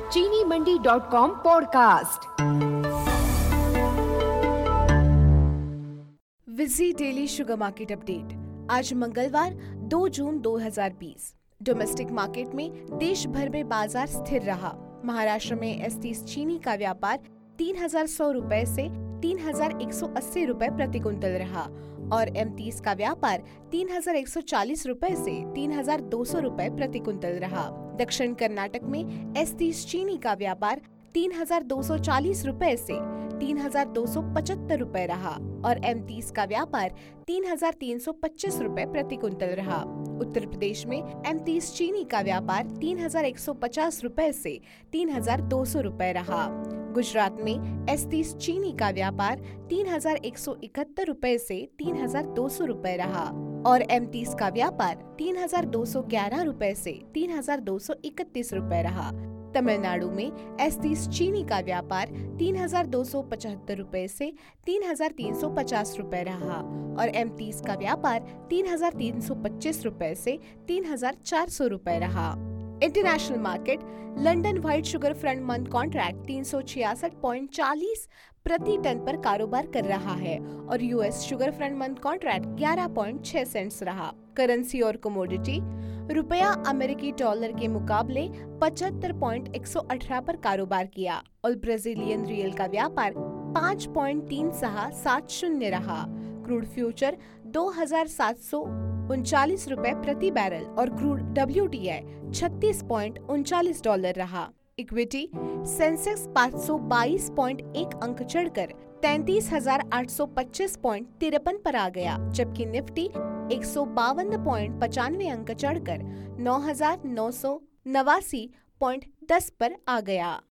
चीनी मंडी.com पॉडकास्ट। विजी डेली शुगर मार्केट अपडेट। आज मंगलवार 2 जून 2020। डोमेस्टिक मार्केट में देश भर में बाजार स्थिर रहा। महाराष्ट्र में S30 चीनी का व्यापार 3,100 रुपए से 3,180 रुपए प्रति क्विंटल रहा और M30 का व्यापार 3,140 रुपए से 3,200 रुपए प्रति क्विंटल रहा। दक्षिण कर्नाटक में S30 चीनी का व्यापार 3,240 रुपए से 3,275 रुपए रहा और M30 का व्यापार 3,325 रुपए प्रति क्विंटल रहा। उत्तर प्रदेश में M30 चीनी का व्यापार 3,150 रुपए से 3,200 रुपए रहा। गुजरात में S30 चीनी का व्यापार 3,171 रुपए से 3,200 रुपए रहा और M30 का व्यापार 3,211 रुपए से 3,231 रुपए रहा। तमिलनाडु में S30 चीनी का व्यापार 3,275 रुपए से 3,350 रुपए रहा और M30 का व्यापार 3,325 रुपए से 3,400 रुपए रहा। International market London white sugar front month contract 366.40 प्रति टन पर कारोबार कर रहा है और US sugar front month contract 11.6 cents रहा। करेंसी और कमोडिटी रुपया अमेरिकी डॉलर के मुकाबले 75.118 पर कारोबार किया और ब्राजीलियन रियल का व्यापार 5.3670 रहा। क्रूड फ्यूचर 2,739 रुपए प्रति बैरल और क्रूड WTI $36.39 रहा। इक्विटी सेंसेक्स 522.1 अंक चढ़कर 33,825.53 पर आ गया, जबकि निफ्टी 152.95 अंक चढ़कर 9,989.10 पर आ गया।